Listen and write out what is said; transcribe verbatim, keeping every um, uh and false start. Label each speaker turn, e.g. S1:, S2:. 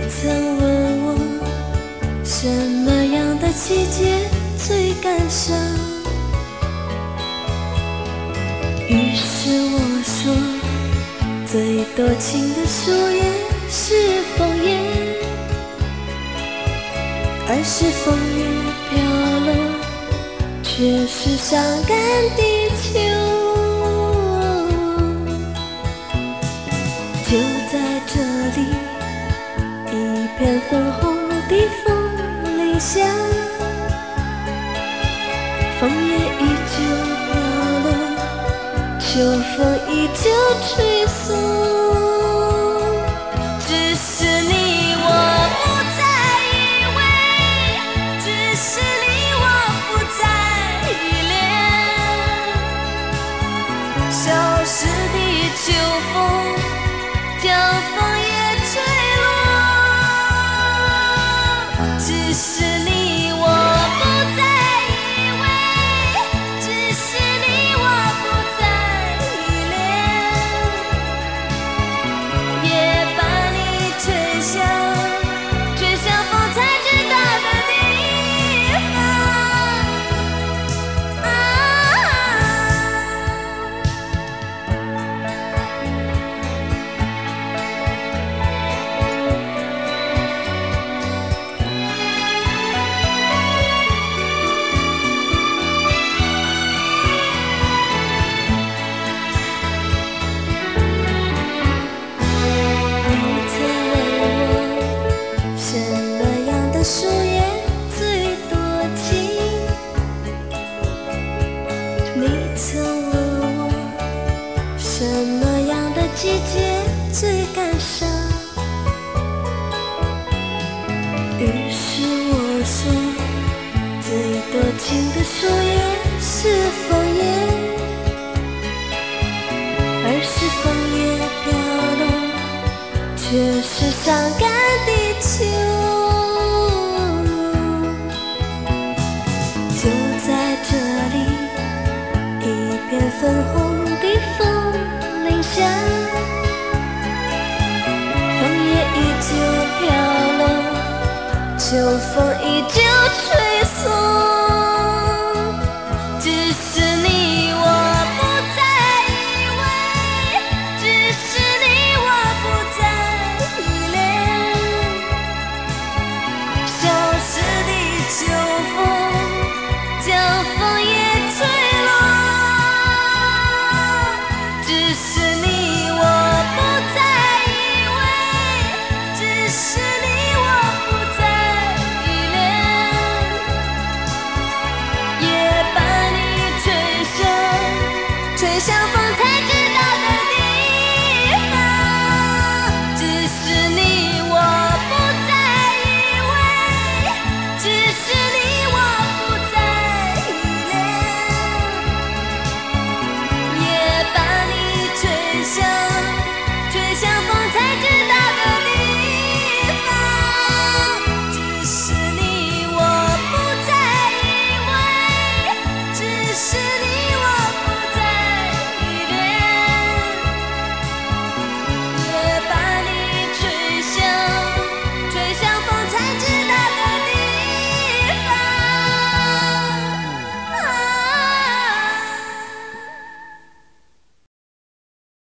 S1: 曾问我，什么样的季节最感伤？于是我说，最多情的树叶是枫叶，而是枫叶飘落，却是伤感地球。就在这里，一片粉红的枫林下，枫叶依旧飘落，秋风依旧吹送。只是你我不再依偎，只是你我不再依恋，消失的秋风将枫叶吹落。只是你我不再依偎，只是你我不再依恋，也把你吹向吹向风才知道的地方。啊树叶最多情，你曾问我，什么样的季节最感伤？于是我说，最多情的树叶是枫叶，而是枫叶飘落，却是伤感的秋。粉红的枫林下，枫叶依旧飘落，秋风